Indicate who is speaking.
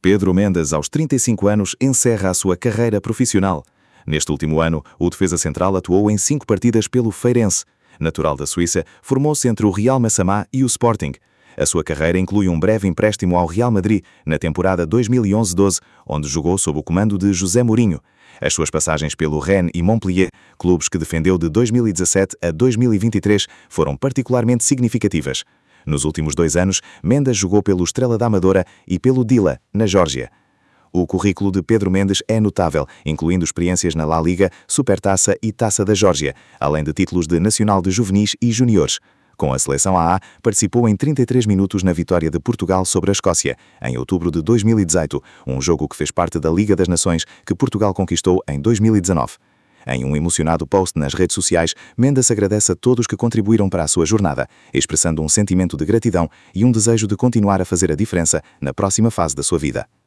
Speaker 1: Pedro Mendes, aos 35 anos, encerra a sua carreira profissional. Neste último ano, o defesa central atuou em 5 partidas pelo Feirense. Natural da Suíça, formou-se entre o Real Massamá e o Sporting. A sua carreira inclui um breve empréstimo ao Real Madrid, na temporada 2011-12, onde jogou sob o comando de José Mourinho. As suas passagens pelo Rennes e Montpellier, clubes que defendeu de 2017 a 2023, foram particularmente significativas. Nos últimos 2 anos, Mendes jogou pelo Estrela da Amadora e pelo Dila, na Geórgia. O currículo de Pedro Mendes é notável, incluindo experiências na La Liga, Supertaça e Taça da Geórgia, além de títulos de Nacional de Juvenis e Júniores. Com a seleção AA, participou em 33 minutos na vitória de Portugal sobre a Escócia, em outubro de 2018, um jogo que fez parte da Liga das Nações que Portugal conquistou em 2019. Em um emocionado post nas redes sociais, Mendes agradece a todos que contribuíram para a sua jornada, expressando um sentimento de gratidão e um desejo de continuar a fazer a diferença na próxima fase da sua vida.